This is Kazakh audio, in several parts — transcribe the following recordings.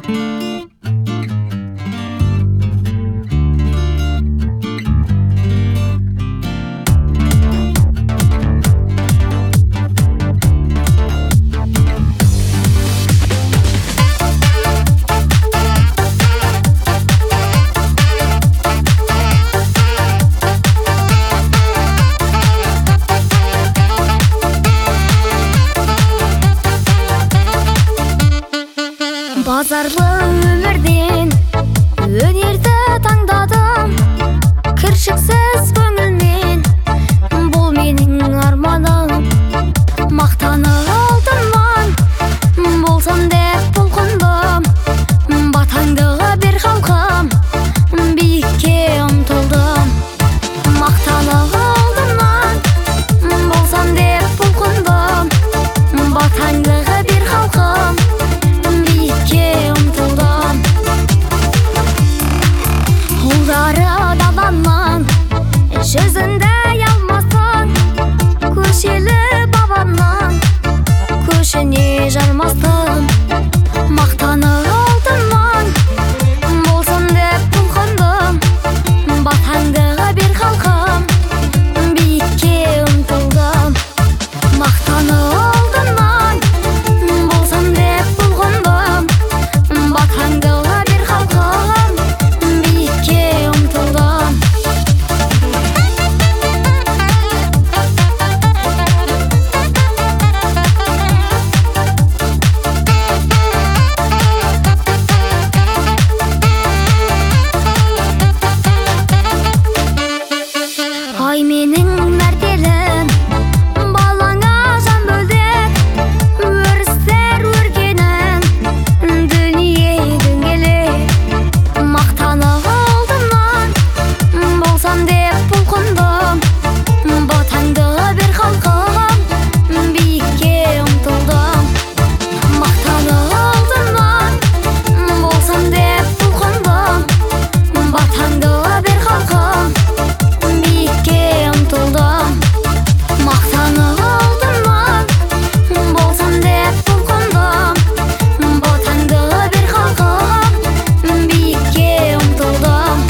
Базарлы өмірден өнерді таңдадым, кіршіксіз көңілмен, бұл менің арманым. Мақтаны алтыннан болсам деп бұлқындым, батаңды бер халқым, биікке ұмтылдым. Мақтаны алтыннан болсам деп бұлқындым, батаңды бер халқым, ұлдары даланың жүзінде алмасын, көшелі бабамның көшіне жармасын. Мақтаны алтыннан болсын деп бұлқындым, батаңды бер халқым, биікке ұмтылдым. Мақтаны алтыннан болсын деп бұлқындым, батаңды бер халқым, биікке ұмтылдым. Ай менің мәртелім, балаңа жан бөлдік, өрістер өргенің дүние дөңгелек. Мақтаны алтыннан болсам деп бұлқындым, батаңды бер халқым, биікке ұмтылдым. Мақтаны алтынан болсам деп бұлқындым, батаңды бер халқым, биікке ұмтылдым. Мақтаны алтынан болсам деп бұлқындым, батаңды бер халқым, биікке ұмтылдым.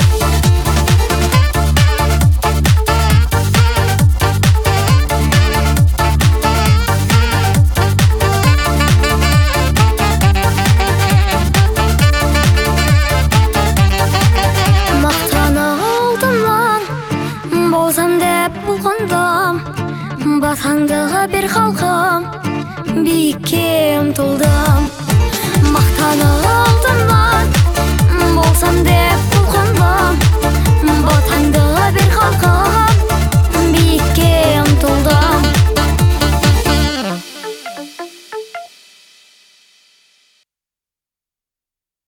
Мақтаны алтыннан болсам деп бұлқындым, батаңды бер халқым, биікке ұмтылдым.